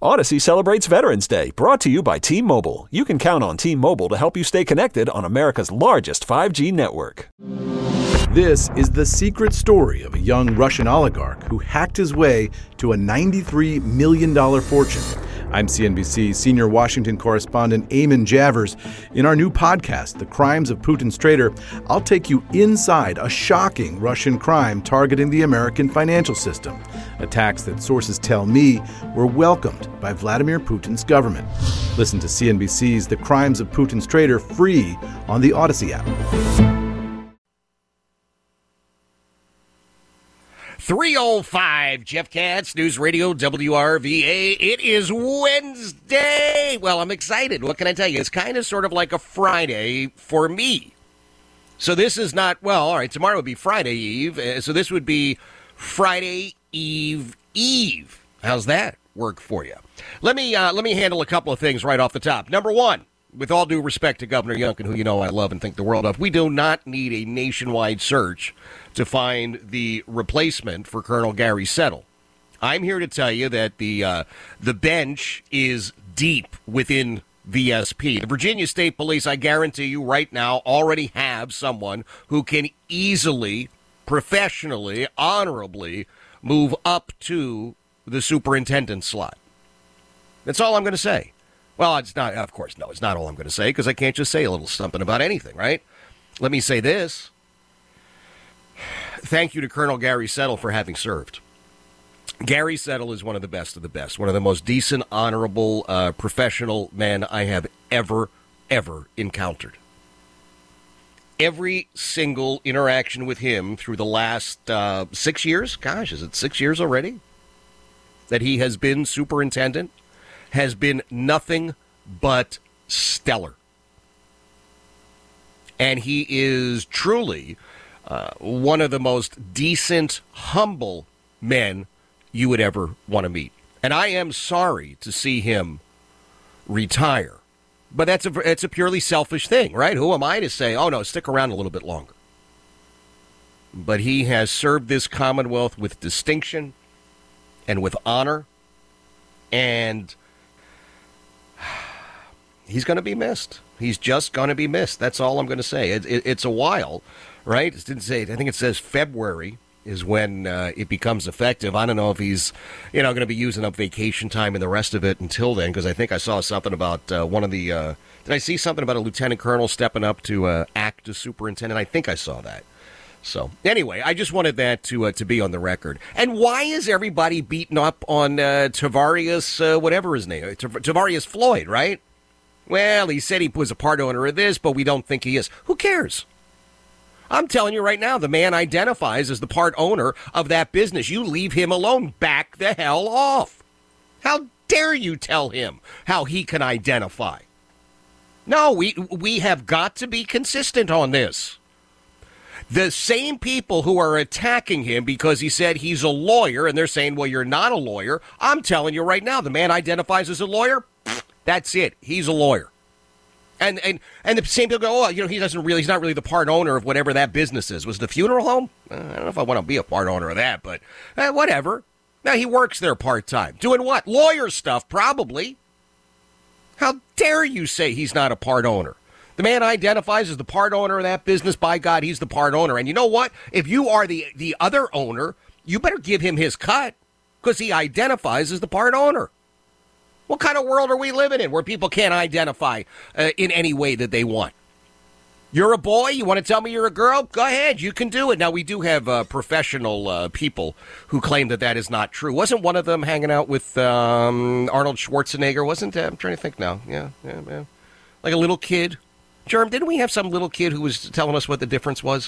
Odyssey celebrates Veterans Day, brought to you by T-Mobile. You can count on T-Mobile to help you stay connected on America's largest 5G network. This is the secret story of a young Russian oligarch who hacked his way to a $93 million fortune. I'm CNBC senior Washington correspondent Eamon Javers. In our new podcast, The Crimes of Putin's Traitor, I'll take you inside a shocking Russian crime targeting the American financial system. Attacks that sources tell me were welcomed by Vladimir Putin's government. Listen to CNBC's The Crimes of Putin's Traitor free on the Odyssey app. 3:05, Jeff Katz, News Radio WRVA. It is Wednesday. Well, I'm excited. What can I tell you? It's kind of sort of like a Friday for me. So this is not, well, all right, tomorrow would be Friday Eve. So this would be Friday Eve. How's that work for you? Let me handle a couple of things right off the top. Number one, with all due respect to Governor Youngkin, who you know I love and think the world of, we do not need a nationwide search to find the replacement for Colonel Gary Settle. I'm here to tell you that the bench is deep within VSP. The Virginia State Police, I guarantee you right now, already have someone who can easily, professionally, honorably move up to the superintendent slot. That's all I'm going to say. Well, it's not, of course, no, it's not all I'm going to say, because I can't just say a little something about anything, right? Let me say this. Thank you to Colonel Gary Settle for having served. Gary Settle is one of the best, one of the most decent, honorable, professional men I have ever encountered. Every single interaction with him through the last 6 years, gosh, is it 6 years already, that he has been superintendent, has been nothing but stellar. And he is truly one of the most decent, humble men you would ever want to meet. And I am sorry to see him retire. But it's a purely selfish thing, right? Who am I to say, oh, no, stick around a little bit longer? But he has served this Commonwealth with distinction and with honor. And he's going to be missed. He's just going to be missed. That's all I'm going to say. It's a while, right? It didn't say. I think it says February is when it becomes effective. I don't know if he's, going to be using up vacation time and the rest of it until then, because I think I saw something about one of the. Did I see something about a lieutenant colonel stepping up to act as superintendent? I think I saw that. So anyway, I just wanted that to be on the record. And why is everybody beating up on Tavarius, whatever his name, Tavarius Floyd, right? Well, he said he was a part owner of this, but we don't think he is. Who cares? I'm telling you right now, the man identifies as the part owner of that business. You leave him alone. Back the hell off. How dare you tell him how he can identify? No, we have got to be consistent on this. The same people who are attacking him because he said he's a lawyer, and they're saying, well, you're not a lawyer. I'm telling you right now, the man identifies as a lawyer. That's it. He's a lawyer. And the same people go, oh, he's not really the part owner of whatever that business is. Was it the funeral home? I don't know if I want to be a part owner of that, but whatever. Now, he works there part-time. Doing what? Lawyer stuff, probably. How dare you say he's not a part owner? The man identifies as the part owner of that business. By God, he's the part owner. And you know what? If you are the other owner, you better give him his cut, because he identifies as the part owner. What kind of world are we living in where people can't identify in any way that they want? You're a boy? You want to tell me you're a girl? Go ahead. You can do it. Now, we do have professional people who claim that is not true. Wasn't one of them hanging out with Arnold Schwarzenegger? Wasn't I'm trying to think now. Yeah. Like a little kid. Germ, didn't we have some little kid who was telling us what the difference was?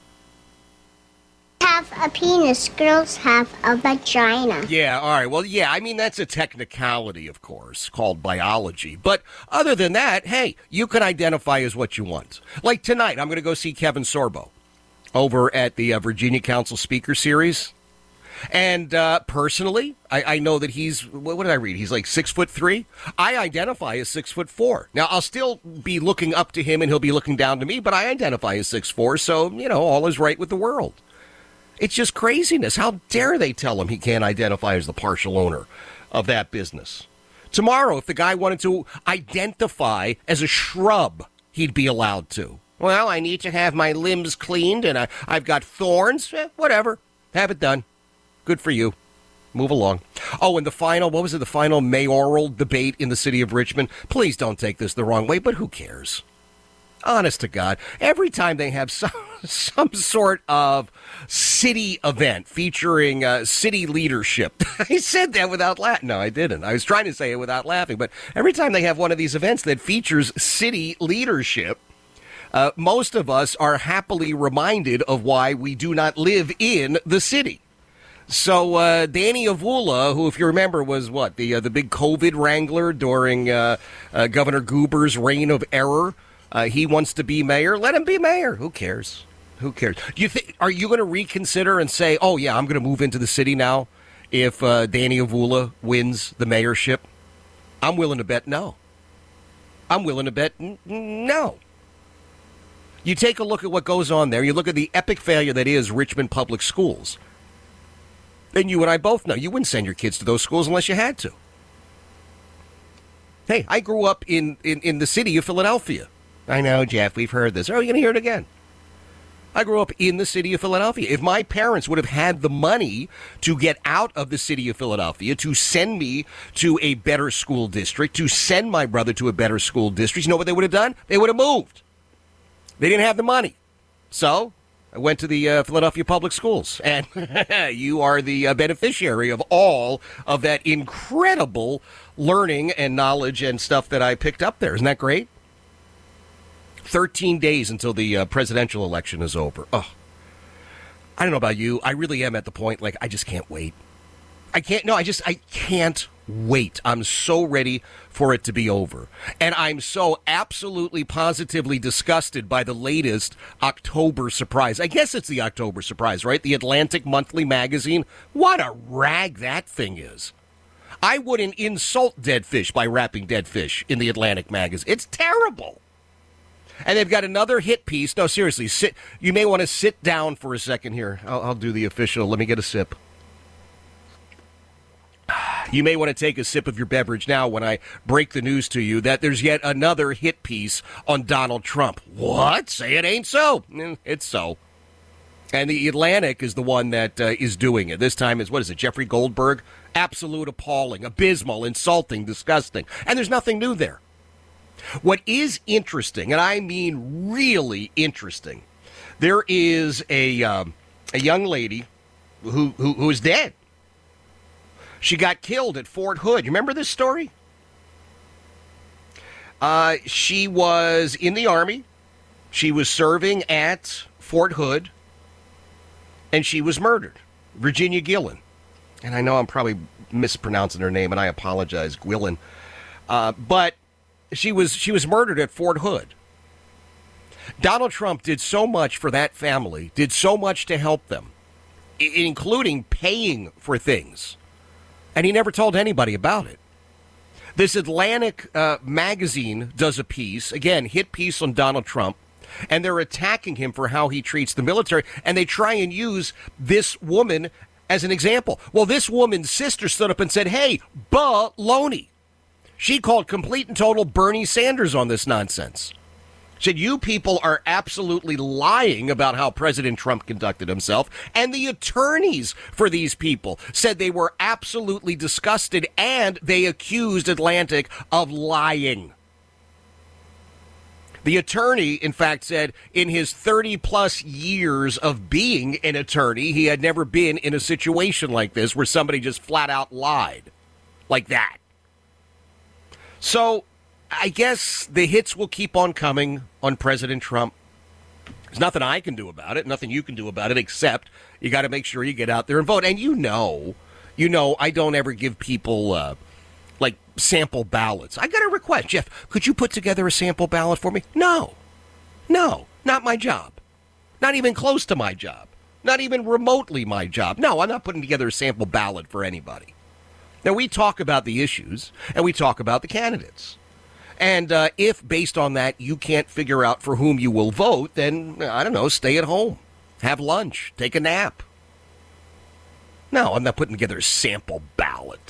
Have a penis. Girls have a vagina. Yeah, all right. Well, yeah, I mean, that's a technicality, of course, called biology. But other than that, hey, you can identify as what you want. Like tonight, I'm going to go see Kevin Sorbo over at the Virginia Council Speaker Series. And personally, I know that he's, what did I read? He's like 6'3". I identify as 6'4". Now, I'll still be looking up to him and he'll be looking down to me, but I identify as 6'4", so, all is right with the world. It's just craziness. How dare they tell him he can't identify as the partial owner of that business? Tomorrow, if the guy wanted to identify as a shrub, he'd be allowed to. Well, I need to have my limbs cleaned, and I've got thorns. Whatever. Have it done. Good for you. Move along. Oh, and the final mayoral debate in the city of Richmond? Please don't take this the wrong way, but who cares? Honest to God, every time they have some sort of city event featuring city leadership. I said that without laughing. No, I didn't. I was trying to say it without laughing. But every time they have one of these events that features city leadership, most of us are happily reminded of why we do not live in the city. So Danny Avula, who, if you remember, was the big COVID wrangler during Governor Goober's reign of error. He wants to be mayor. Let him be mayor. Who cares? Who cares? Are you going to reconsider and say, oh, yeah, I'm going to move into the city now if Danny Avula wins the mayorship? I'm willing to bet no. I'm willing to bet no. You take a look at what goes on there. You look at the epic failure that is Richmond Public Schools. And you and I both know you wouldn't send your kids to those schools unless you had to. Hey, I grew up in the city of Philadelphia. I know, Jeff, we've heard this. Oh, you're going to hear it again. I grew up in the city of Philadelphia. If my parents would have had the money to get out of the city of Philadelphia, to send me to a better school district, to send my brother to a better school district, you know what they would have done? They would have moved. They didn't have the money. So I went to the Philadelphia Public Schools, and you are the beneficiary of all of that incredible learning and knowledge and stuff that I picked up there. Isn't that great? 13 days until the presidential election is over. Oh, I don't know about you. I really am at the point, I just can't wait. I can't wait. I'm so ready for it to be over. And I'm so absolutely positively disgusted by the latest October surprise. I guess it's the October surprise, right? The Atlantic Monthly magazine. What a rag that thing is. I wouldn't insult dead fish by wrapping dead fish in the Atlantic magazine. It's terrible. And they've got another hit piece. No, seriously, you may want to sit down for a second here. I'll do the official. Let me get a sip. You may want to take a sip of your beverage now when I break the news to you that there's yet another hit piece on Donald Trump. What? Say it ain't so. It's so. And the Atlantic is the one that is doing it. This time is, Jeffrey Goldberg? Absolute appalling, abysmal, insulting, disgusting. And there's nothing new there. What is interesting, and I mean really interesting, there is a young lady who is dead. She got killed at Fort Hood. You remember this story? She was in the Army. She was serving at Fort Hood, and she was murdered. Virginia Gillen. And I know I'm probably mispronouncing her name, and I apologize, Gwillen. But she was murdered at Fort Hood. Donald Trump did so much for that family, did so much to help them, including paying for things. And he never told anybody about it. This Atlantic magazine does a piece, again, hit piece on Donald Trump, and they're attacking him for how he treats the military, and they try and use this woman as an example. Well, this woman's sister stood up and said, hey, baloney. She called complete and total Bernie Sanders on this nonsense. Said, you people are absolutely lying about how President Trump conducted himself. And the attorneys for these people said they were absolutely disgusted, and they accused Atlantic of lying. The attorney, in fact, said in his 30-plus years of being an attorney, he had never been in a situation like this where somebody just flat out lied like that. So I guess the hits will keep on coming on President Trump. There's nothing I can do about it, nothing you can do about it, except you got to make sure you get out there and vote. And you know, I don't ever give people sample ballots. I got a request. Jeff, could you put together a sample ballot for me? No, not my job. Not even close to my job. Not even remotely my job. No, I'm not putting together a sample ballot for anybody. Now, we talk about the issues, and we talk about the candidates. And if, based on that, you can't figure out for whom you will vote, then, I don't know, stay at home. Have lunch. Take a nap. No, I'm not putting together a sample ballot.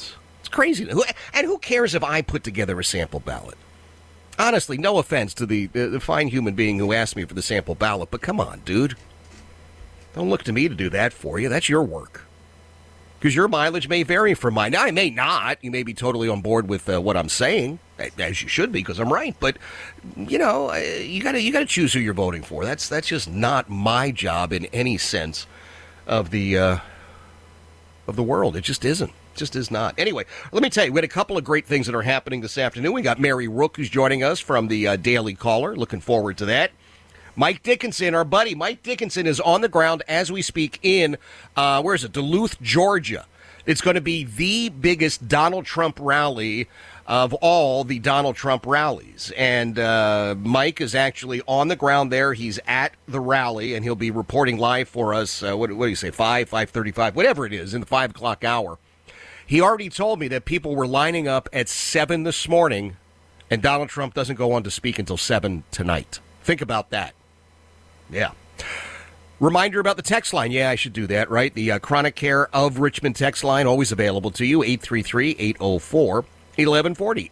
It's crazy. And who cares if I put together a sample ballot? Honestly, no offense to the fine human being who asked me for the sample ballot, but come on, dude. Don't look to me to do that for you. That's your work. Because your mileage may vary from mine. Now, I may not. You may be totally on board with what I'm saying, as you should be, because I'm right. But, you gotta choose who you're voting for. That's just not my job in any sense of the world. It just isn't. Just is not. Anyway, let me tell you, we had a couple of great things that are happening this afternoon. We got Mary Rook, who's joining us from the Daily Caller. Looking forward to that. Mike Dickinson, our buddy, Mike Dickinson is on the ground as we speak in, Duluth, Georgia. It's going to be the biggest Donald Trump rally of all the Donald Trump rallies. And Mike is actually on the ground there. He's at the rally, and he'll be reporting live for us, what do you say, 5:35, whatever it is, in the 5 o'clock hour. He already told me that people were lining up at 7 this morning, and Donald Trump doesn't go on to speak until 7 tonight. Think about that. Yeah. Reminder about the text line. Yeah, I should do that, right? The Chronic Care of Richmond text line, always available to you, 833-804-1140.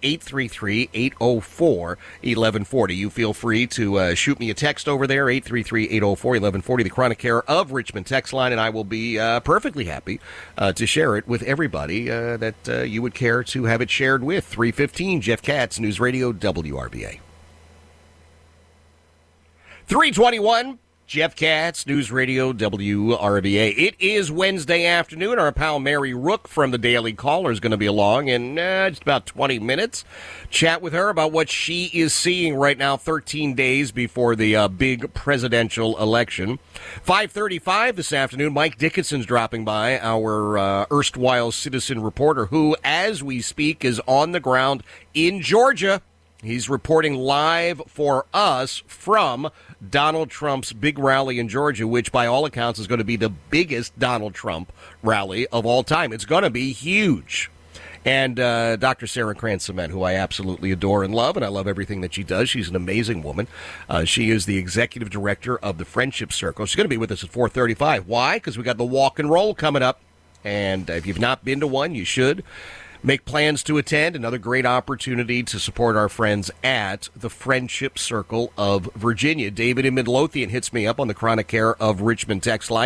833-804-1140. You feel free to shoot me a text over there, 833-804-1140, the Chronic Care of Richmond text line, and I will be perfectly happy to share it with everybody that you would care to have it shared with. 315, Jeff Katz, News Radio, WRVA. 321, Jeff Katz, News Radio, WRVA. It is Wednesday afternoon. Our pal Mary Rook from the Daily Caller is going to be along in just about 20 minutes. Chat with her about what she is seeing right now, 13 days before the big presidential election. 5:35 this afternoon, Mike Dickinson's dropping by, our erstwhile citizen reporter who, as we speak, is on the ground in Georgia. He's reporting live for us from Donald Trump's big rally in Georgia, which by all accounts is going to be the biggest Donald Trump rally of all time. It's going to be huge. And Dr. Sarah Kranz-Cement, who I absolutely adore and love, and I love everything that she does. She's an amazing woman. She is the executive director of the Friendship Circle. She's going to be with us at 4:35. Why? Because we got the walk and roll coming up. And if you've not been to one, you should. Make plans to attend. Another great opportunity to support our friends at the Friendship Circle of Virginia. David in Midlothian hits me up on the Chronic Care of Richmond text line,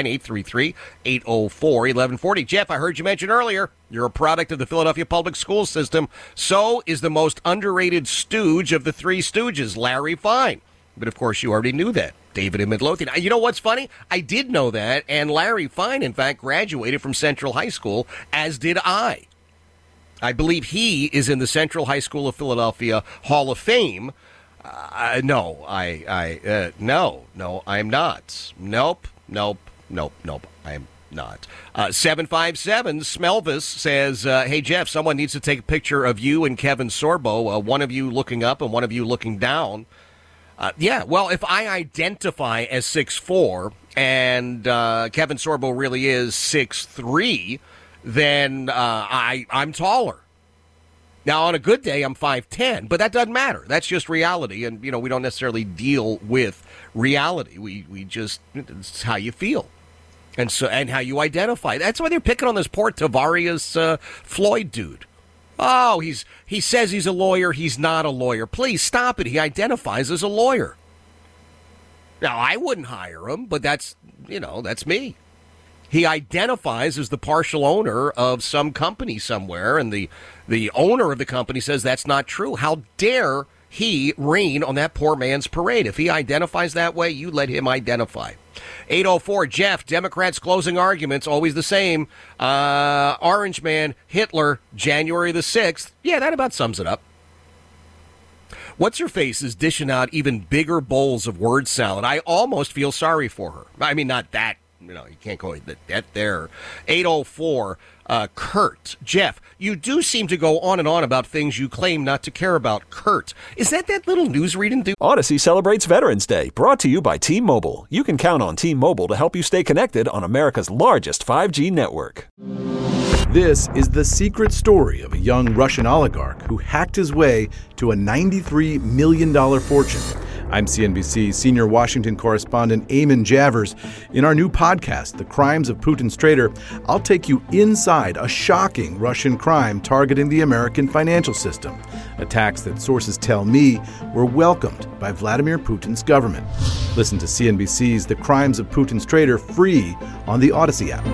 833-804-1140. Jeff, I heard you mention earlier, you're a product of the Philadelphia public school system. So is the most underrated stooge of the three stooges, Larry Fine. But, of course, you already knew that. David in Midlothian. You know what's funny? I did know that, and Larry Fine, in fact, graduated from Central High School, as did I. I believe he is in the Central High School of Philadelphia Hall of Fame. No, I'm not. Nope, I am not. 757 Smelvis says, hey, Jeff, someone needs to take a picture of you and Kevin Sorbo, one of you looking up and one of you looking down. Yeah, well, if I identify as 6'4", and Kevin Sorbo really is 6'3", then I'm taller. Now, on a good day, I'm 5'10", but that doesn't matter. That's just reality, and, we don't necessarily deal with reality. We just, it's how you feel, and how you identify. That's why they're picking on this poor Tavarius Floyd dude. Oh, he says he's a lawyer. He's not a lawyer. Please stop it. He identifies as a lawyer. Now, I wouldn't hire him, but that's me. He identifies as the partial owner of some company somewhere, and the owner of the company says that's not true. How dare he rain on that poor man's parade? If he identifies that way, you let him identify. 804, Jeff, Democrats' closing arguments, always the same. Orange Man, Hitler, January the 6th. Yeah, that about sums it up. What's-her-face is dishing out even bigger bowls of word salad. I almost feel sorry for her. I mean, not that. You can't go that there. 804, Kurt. Jeff, you do seem to go on and on about things you claim not to care about. Kurt, is that little newsreading dude? Odyssey celebrates Veterans Day, brought to you by T-Mobile. You can count on T-Mobile to help you stay connected on America's largest 5G network. This is the secret story of a young Russian oligarch who hacked his way to a $93 million fortune. I'm CNBC senior Washington correspondent Eamon Javers. In our new podcast, The Crimes of Putin's Traitor, I'll take you inside a shocking Russian crime targeting the American financial system. Attacks that sources tell me were welcomed by Vladimir Putin's government. Listen to CNBC's The Crimes of Putin's Traitor free on the Odyssey app.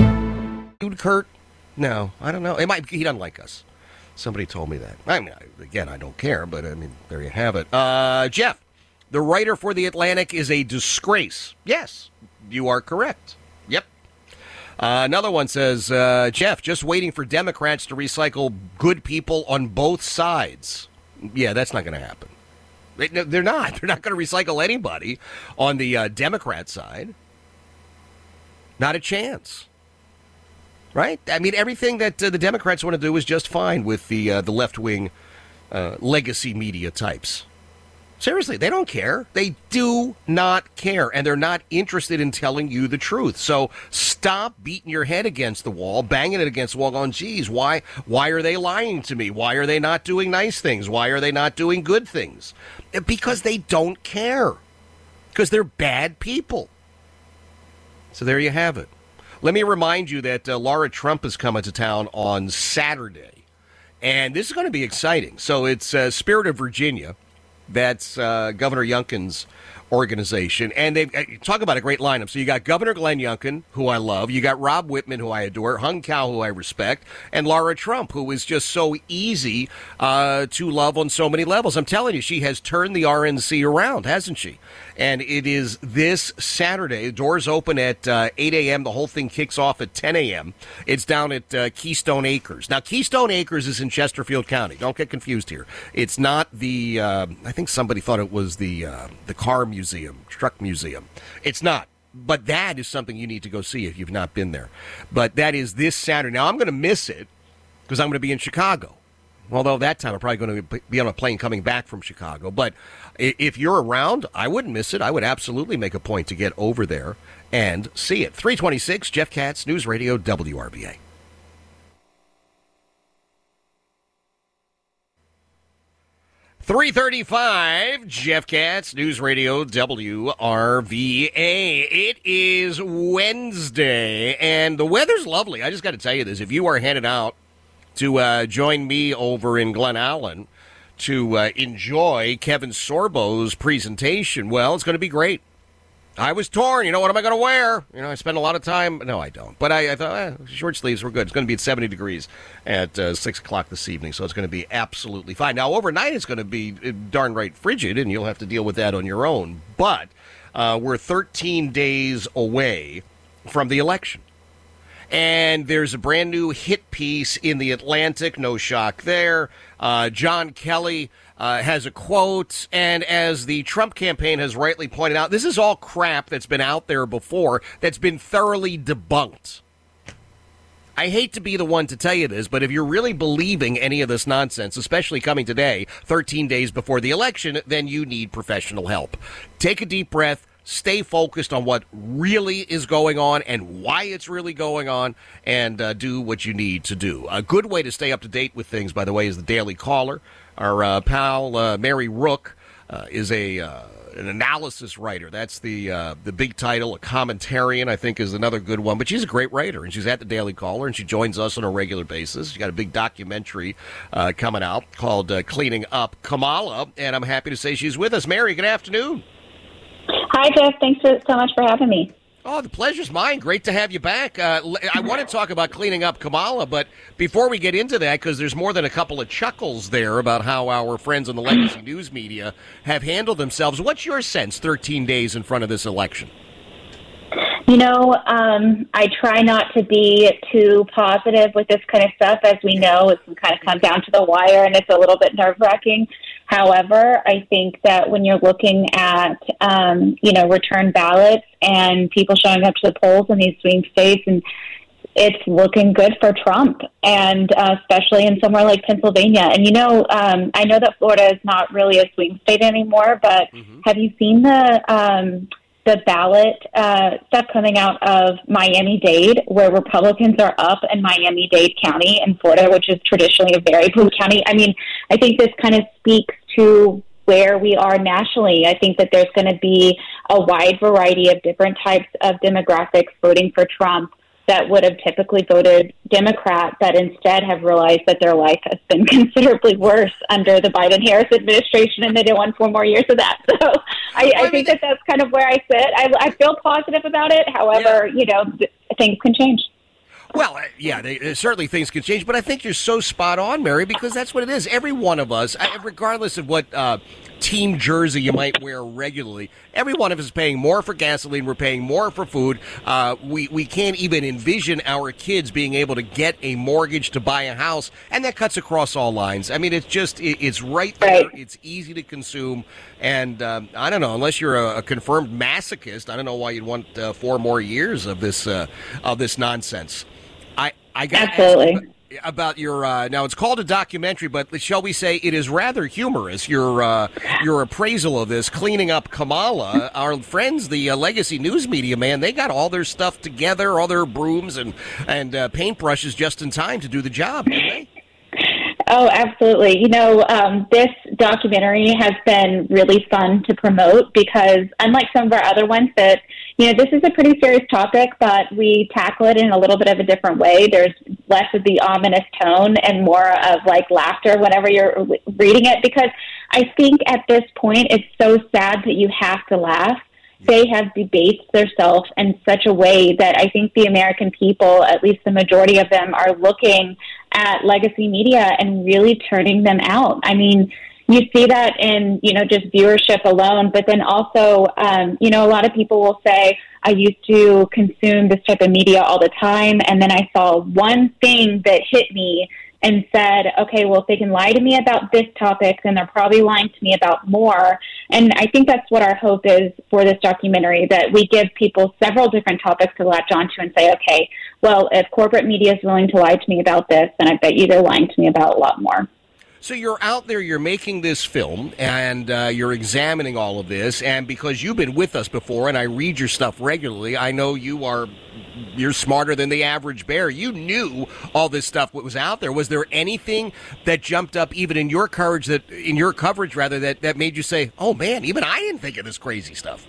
Kurt? No, I don't know. He doesn't like us. Somebody told me that. I mean, again, I don't care, but I mean, there you have it. Jeff, the writer for The Atlantic is a disgrace. Yes, you are correct. Yep. Another one says, Jeff, just waiting for Democrats to recycle good people on both sides. Yeah, that's not going to happen. They're not. They're not going to recycle anybody on the Democrat side. Not a chance. Right? I mean, everything that the Democrats want to do is just fine with the left-wing legacy media types. Seriously, they don't care. They do not care, and they're not interested in telling you the truth. So stop beating your head against the wall, banging it against the wall, going, geez, why are they lying to me? Why are they not doing nice things? Why are they not doing good things? Because they don't care. Because they're bad people. So there you have it. Let me remind you that Laura Trump is coming to town on Saturday, and this is going to be exciting. So it's Spirit of Virginia. That's Governor Youngkin's organization, and they talk about a great lineup. So you got Governor Glenn Youngkin, who I love. You got Rob Whitman, who I adore. Hung Cao, who I respect. And Laura Trump, who is just so easy to love on so many levels. I'm telling you, she has turned the RNC around, hasn't she? And it is this Saturday. Doors open at 8 a.m. The whole thing kicks off at 10 a.m. It's down at Keystone Acres. Now, Keystone Acres is in Chesterfield County. Don't get confused here. It's not the, I think somebody thought it was the car museum, truck museum. It's not. But that is something you need to go see if you've not been there. But that is this Saturday. Now, I'm going to miss it because I'm going to be in Chicago. Although that time I'm probably going to be on a plane coming back from Chicago. But if you're around, I wouldn't miss it. I would absolutely make a point to get over there and see it. 326, Jeff Katz, News Radio, WRVA. .335, Jeff Katz, News Radio, WRVA. It is Wednesday, and the weather's lovely. I just got to tell you this. If you are headed out to join me over in Glen Allen to enjoy Kevin Sorbo's presentation, well, it's going to be great. I was torn. What am I going to wear? I spend a lot of time. No, I don't. But I thought, short sleeves were good. It's going to be at 70 degrees at 6 o'clock this evening, so it's going to be absolutely fine. Now, overnight it's going to be darn right frigid, and you'll have to deal with that on your own. But we're 13 days away from the election. And there's a brand new hit piece in The Atlantic, no shock there. John Kelly has a quote, and as the Trump campaign has rightly pointed out, this is all crap that's been out there before that's been thoroughly debunked. I hate to be the one to tell you this, but if you're really believing any of this nonsense, especially coming today, 13 days before the election, then you need professional help. Take a deep breath. Stay focused on what really is going on and why it's really going on, and do what you need to do. A good way to stay up to date with things, by the way, is the Daily Caller. Our pal Mary Rook is an analysis writer. That's the big title. A commentarian, I think, is another good one. But she's a great writer, and she's at the Daily Caller, and she joins us on a regular basis. She's got a big documentary coming out called Cleaning Up Kamala, and I'm happy to say she's with us. Mary, good afternoon. Hi, Jeff. Thanks so much for having me. Oh, the pleasure's mine. Great to have you back. I want to talk about cleaning up Kamala, but before we get into that, because there's more than a couple of chuckles there about how our friends on the legacy news media have handled themselves, what's your sense 13 days in front of this election? I try not to be too positive with this kind of stuff. As we know, it can kind of come down to the wire, and it's a little bit nerve-wracking. However, I think that when you're looking at, return ballots and people showing up to the polls in these swing states, and it's looking good for Trump, and especially in somewhere like Pennsylvania. And, I know that Florida is not really a swing state anymore, but have you seen the the ballot stuff coming out of Miami-Dade, where Republicans are up in Miami-Dade County in Florida, which is traditionally a very blue county. I mean, I think this kind of speaks to where we are nationally. I think that there's going to be a wide variety of different types of demographics voting for Trump that would have typically voted Democrat, that instead have realized that their life has been considerably worse under the Biden-Harris administration, and they don't want 4 more years of that. So I think that that's kind of where I sit. I feel positive about it. However, things can change. Well, certainly things can change, but I think you're so spot on, Mary, because that's what it is. Every one of us, regardless of what team jersey you might wear regularly, every one of us is paying more for gasoline. We're paying more for food. We can't even envision our kids being able to get a mortgage to buy a house, and that cuts across all lines. I mean, it's right there. Right. It's easy to consume, and I don't know, unless you're a confirmed masochist, I don't know why you'd want 4 more years of this nonsense. I got absolutely about your now it's called a documentary, but shall we say it is rather humorous. Your appraisal of this, cleaning up Kamala. Our friends, the legacy news media, man, they got all their stuff together, all their brooms and paintbrushes just in time to do the job, didn't they? Oh, absolutely. This documentary has been really fun to promote because unlike some of our other ones that, this is a pretty serious topic, but we tackle it in a little bit of a different way. There's less of the ominous tone and more of laughter whenever you're reading it, because I think at this point it's so sad that you have to laugh. They have debased themselves in such a way that I think the American people, at least the majority of them, are looking at legacy media and really turning them out. I mean, you see that in, just viewership alone, but then also, a lot of people will say, I used to consume this type of media all the time, and then I saw one thing that hit me and said, okay, well, if they can lie to me about this topic, then they're probably lying to me about more. And I think that's what our hope is for this documentary, that we give people several different topics to latch onto and say, okay, well, if corporate media is willing to lie to me about this, then I bet you they're lying to me about a lot more. So you're out there, you're making this film, and you're examining all of this, and because you've been with us before, and I read your stuff regularly, I know you're smarter than the average bear. You knew all this stuff was out there. Was there anything that jumped up, even in your coverage, that made you say, "Oh man, even I didn't think of this crazy stuff"?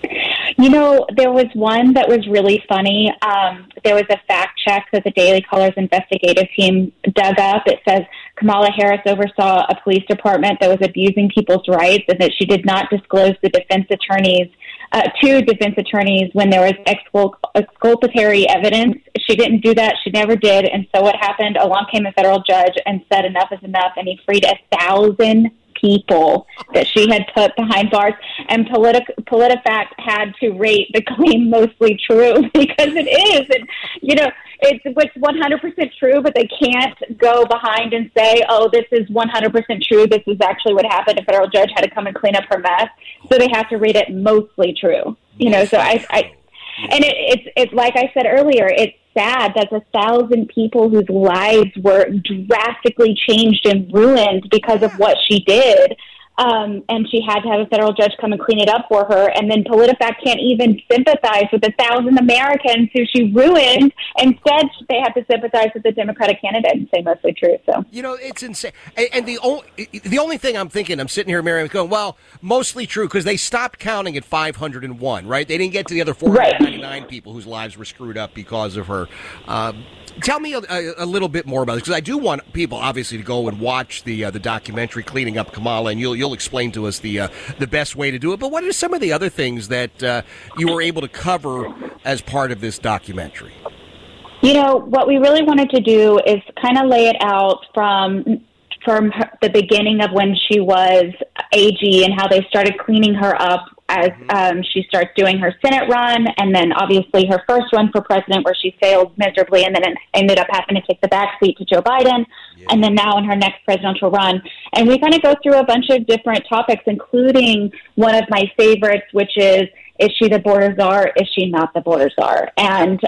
There was one that was really funny. There was a fact check that the Daily Caller's investigative team dug up. It says Kamala Harris oversaw a police department that was abusing people's rights, and that she did not disclose the defense attorneys to defense attorneys when there was exculpatory evidence. She didn't do that. She never did. And so what happened? Along came a federal judge and said enough is enough, and he freed 1,000 people that she had put behind bars, and PolitiFact had to rate the claim mostly true because it is, and it's 100% true, but they can't go behind and say, oh, this is 100% true, this is actually what happened, a federal judge had to come and clean up her mess, so they have to rate it mostly true. So and it's like I said earlier, it's sad that 1,000 people whose lives were drastically changed and ruined because of what she did. And she had to have a federal judge come and clean it up for her. And then PolitiFact can't even sympathize with 1,000 Americans who she ruined. Instead, they have to sympathize with the Democratic candidate and say mostly true. So it's insane. And the only thing I'm thinking, I'm sitting here, Mary, going, well, mostly true, because they stopped counting at 501, right? They didn't get to the other 499 people whose lives were screwed up because of her. Tell me a little bit more about this, because I do want people, obviously, to go and watch the documentary Cleaning Up Kamala, and you'll explain to us the best way to do it. But what are some of the other things that you were able to cover as part of this documentary? What we really wanted to do is kind of lay it out from the beginning of when she was AG and how they started cleaning her up as she starts doing her Senate run, and then obviously her first run for president where she failed miserably and then ended up having to take the back seat to Joe Biden, and then now in her next presidential run. And we kind of go through a bunch of different topics, including one of my favorites, which is she the border czar? Is she not the border czar? And,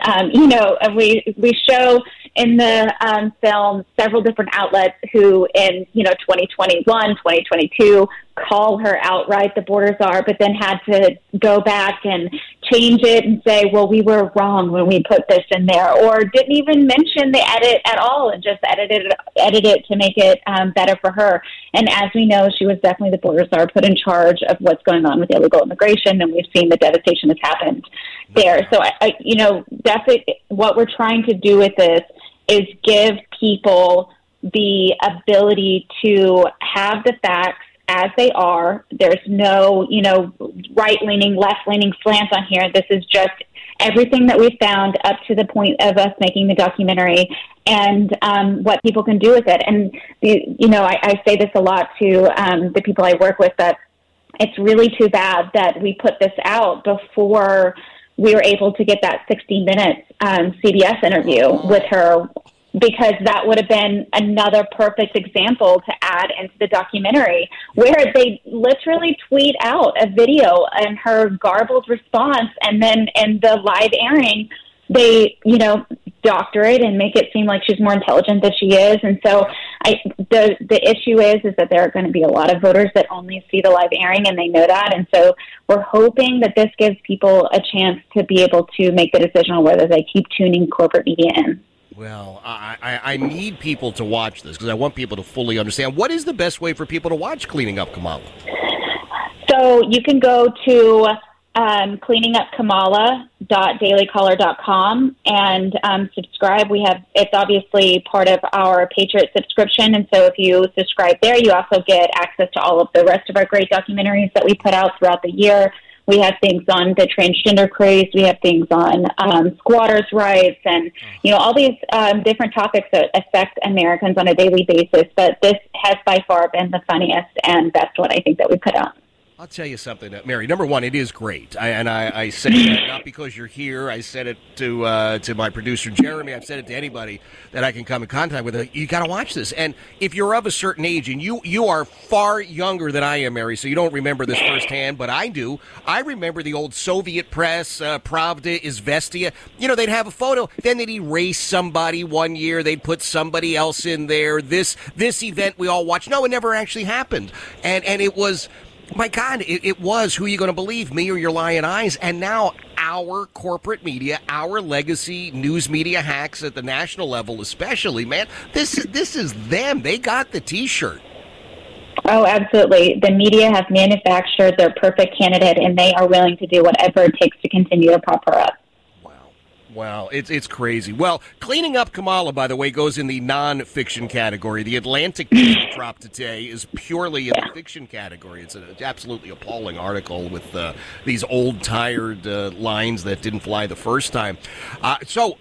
we show in the film several different outlets who in, 2021, 2022 call her outright the border czar, but then had to go back and change it and say, well, we were wrong when we put this in there, or didn't even mention the edit at all and just edited it to make it better for her. And as we know, she was definitely the border czar put in charge of what's going on with illegal immigration, and we've seen the devastation that's happened there. So, definitely what we're trying to do with this is give people the ability to have the facts as they are. There's no, right-leaning, left-leaning slants on here. This is just everything that we found up to the point of us making the documentary and what people can do with it. And, I say this a lot to the people I work with, that it's really too bad that we put this out before we were able to get that 60-minute CBS interview with her, because that would have been another perfect example to add into the documentary, where they literally tweet out a video and her garbled response, and then in the live airing, they, doctor it and make it seem like she's more intelligent than she is. And so the issue is that there are going to be a lot of voters that only see the live airing, and they know that. And so we're hoping that this gives people a chance to be able to make the decision on whether they keep tuning corporate media in. Well, I need people to watch this because I want people to fully understand. What is the best way for people to watch Cleaning Up Kamala? So you can go to cleaningupkamala.dailycaller.com and subscribe. It's obviously part of our Patriot subscription, and so if you subscribe there, you also get access to all of the rest of our great documentaries that we put out throughout the year. We have things on the transgender craze. We have things on squatters' rights, and all these different topics that affect Americans on a daily basis. But this has by far been the funniest and best one I think that we put out. I'll tell you something, Mary. Number one, it is great, I say that not because you're here. I said it to my producer Jeremy. I've said it to anybody that I can come in contact with. You got to watch this. And if you're of a certain age, and you are far younger than I am, Mary, so you don't remember this firsthand, but I do. I remember the old Soviet press, Pravda, Izvestia. They'd have a photo, then they'd erase somebody one year. They'd put somebody else in there. This event we all watched. No, it never actually happened, and it was. My God, it was Who You Going to Believe, Me or Your Lying Eyes? And now our corporate media, our legacy news media hacks at the national level especially, man, this is them. They got the T-shirt. Oh, absolutely. The media has manufactured their perfect candidate, and they are willing to do whatever it takes to continue to prop her up. Wow, it's crazy. Well, Cleaning Up Kamala, by the way, goes in the non-fiction category. The Atlantic drop today is purely in the fiction category. It's an absolutely appalling article with these old, tired lines that didn't fly the first time. So,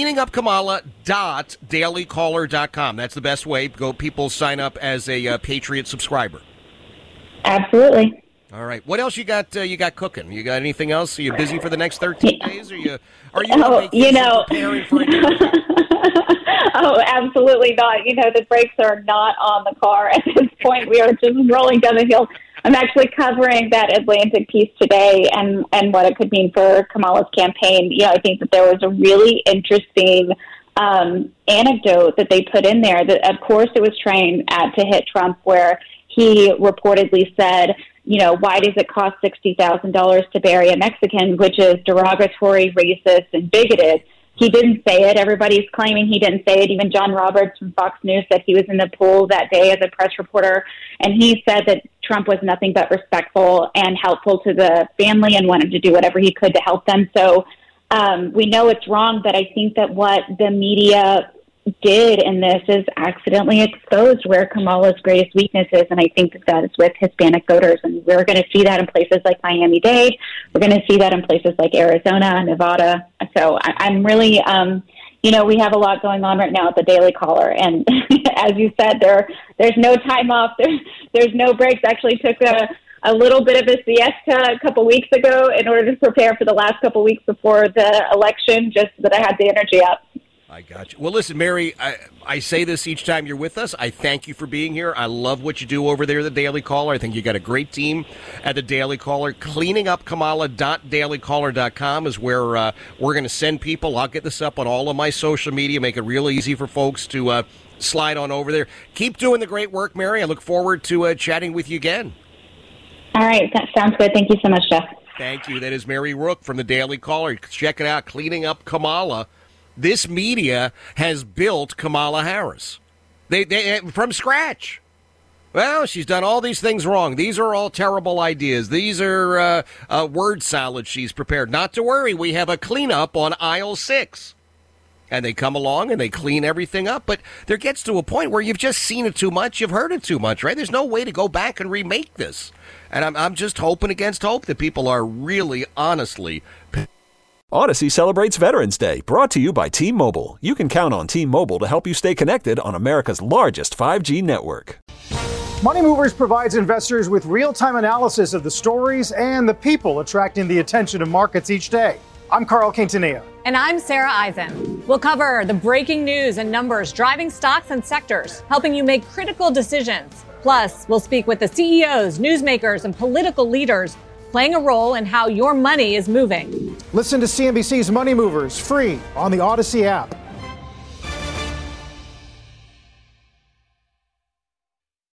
cleaningupkamala.dailycaller.com. That's the best way. Go, people sign up as a Patriot subscriber. Absolutely. All right. What else you got? You got cooking? You got anything else? Are you busy for the next 13 days? Are you preparing for it? Oh, absolutely not. The brakes are not on the car at this point. We are just rolling down the hill. I'm actually covering that Atlantic piece today and what it could mean for Kamala's campaign. I think that there was a really interesting anecdote that they put in there. That, of course, it was trying to hit Trump, where he reportedly said, why does it cost $60,000 to bury a Mexican, which is derogatory, racist, and bigoted? He didn't say it. Everybody's claiming he didn't say it. Even John Roberts from Fox News said he was in the pool that day as a press reporter, and he said that Trump was nothing but respectful and helpful to the family and wanted to do whatever he could to help them. So we know it's wrong, but I think that what the media did in this is accidentally exposed where Kamala's greatest weakness is, and I think that is with Hispanic voters, and we're going to see that in places like Miami-Dade. We're going to see that in places like Arizona, Nevada. So I'm really, we have a lot going on right now at the Daily Caller, and as you said, there's no time off. There's no breaks. Actually took a little bit of a siesta a couple weeks ago in order to prepare for the last couple weeks before the election, just so that I had the energy up. I got you. Well, listen, Mary, I say this each time you're with us. I thank you for being here. I love what you do over there at the Daily Caller. I think you got a great team at the Daily Caller. Cleaningupkamala.dailycaller.com is where we're going to send people. I'll get this up on all of my social media, make it real easy for folks to slide on over there. Keep doing the great work, Mary. I look forward to chatting with you again. All right. That sounds good. Thank you so much, Jeff. Thank you. That is Mary Rook from the Daily Caller. Check it out, Cleaning Up Kamala. This media has built Kamala Harris. They from scratch. Well, she's done all these things wrong. These are all terrible ideas. These are word salad she's prepared. Not to worry, we have a cleanup on aisle 6. And they come along and they clean everything up. But there gets to a point where you've just seen it too much. You've heard it too much, right? There's no way to go back and remake this. And I'm just hoping against hope that people are really, honestly... Odyssey celebrates Veterans Day, brought to you by T-Mobile. You can count on T-Mobile to help you stay connected on America's largest 5G network. Money Movers provides investors with real-time analysis of the stories and the people attracting the attention of markets each day. I'm Carl Quintanilla. And I'm Sarah Eisen. We'll cover the breaking news and numbers driving stocks and sectors, helping you make critical decisions. Plus, we'll speak with the CEOs, newsmakers, and political leaders playing a role in how your money is moving. Listen to CNBC's Money Movers free on the Odyssey app.